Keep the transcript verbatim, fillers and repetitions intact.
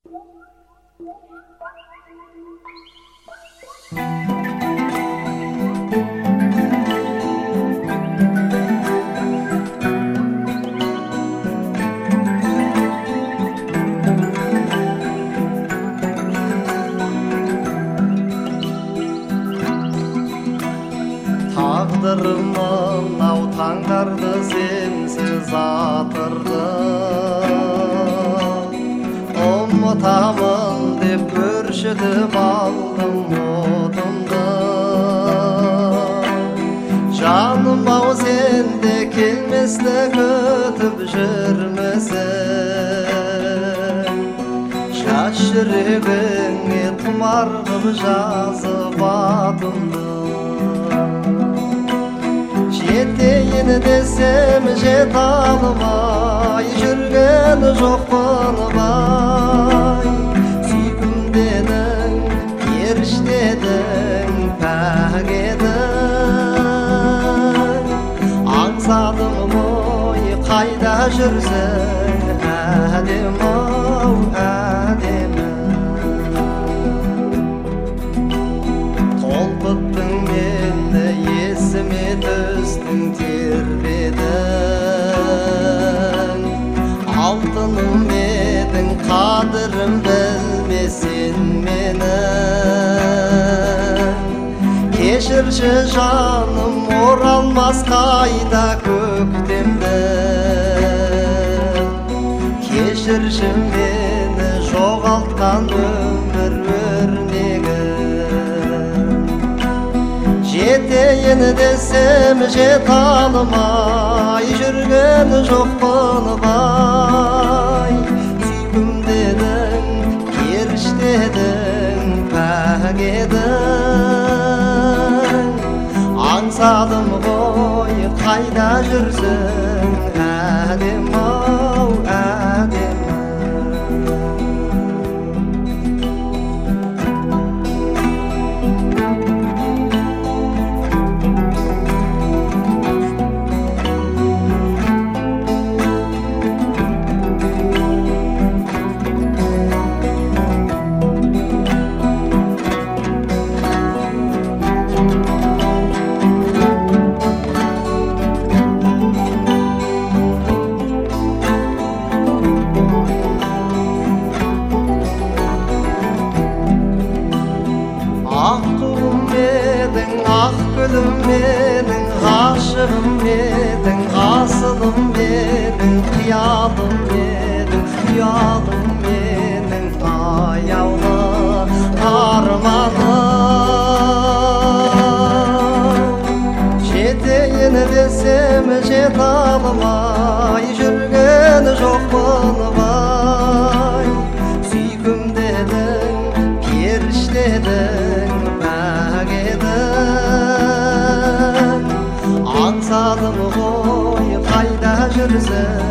Tağdırımın av tаңдарды sensiz atırdı. Umutamın dep görüşüdüm aldım odumda. Canım av sende kelmesle kötüp жүрмесең. Şaşırıgıngı tumar kılıp жазып atımdı. Жетейін десем жете алмай жүрген жоқпын бай. Сүйкімдедің, періштедің, пәк едің. Аңсадым ғой қайда жүрсің, әдем-ау, әдемі. Толқыттың мені есіме түстің тербедің. Алтыным едің, қадырым білмесен менің. Кешірші жаным, оралмас қайда көктемді. Кешірші мені жоғалтқан өмір өрнегі. Жетейін десем жете алмай жүрген жоқпын бай. Сүйкімдедің, періштедің, пәк едің. Аңсадым ғой қайда жүрсің, әдем-ау, әдемі. Ақ туым едің, ақ гүлім едің, ғашығым едің, асылым едің, қиялым едің, қиялым едің, аяулы арманым. Жетейін десем жете алмай жүрген жоқпын бай. Сүйкімдедің, періштедің, пәк едің. Аңсадым ғой қайда жүрсің,